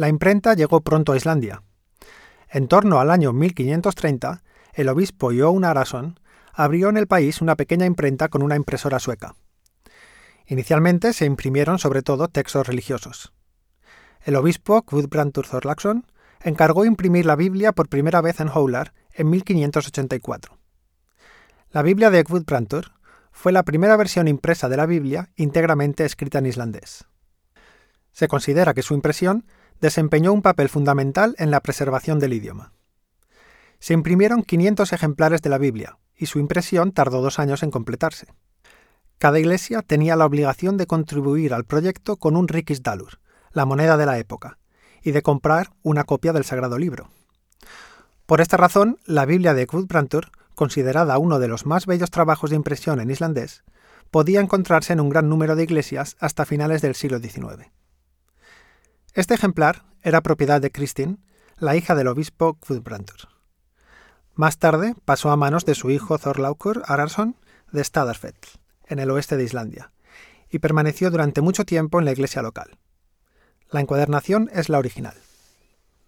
La imprenta llegó pronto a Islandia. En torno al año 1530, el obispo Jón Arason abrió en el país una pequeña imprenta con una impresora sueca. Inicialmente se imprimieron sobre todo textos religiosos. El obispo Guðbrandur Thorlaksson encargó imprimir la Biblia por primera vez en Hólar en 1584. La Biblia de Guðbrandur fue la primera versión impresa de la Biblia íntegramente escrita en islandés. Se considera que su impresión desempeñó un papel fundamental en la preservación del idioma. Se imprimieron 500 ejemplares de la Biblia y su impresión tardó 2 años en completarse. Cada iglesia tenía la obligación de contribuir al proyecto con un ríkisdalur, la moneda de la época, y de comprar una copia del Sagrado Libro. Por esta razón, la Biblia de Guðbrandur, considerada uno de los más bellos trabajos de impresión en islandés, podía encontrarse en un gran número de iglesias hasta finales del siglo XIX. Este ejemplar era propiedad de Kristín, la hija del obispo Guðbrandur. Más tarde pasó a manos de su hijo Þorlákur Arason de Staðarfell, en el oeste de Islandia, y permaneció durante mucho tiempo en la iglesia local. La encuadernación es la original.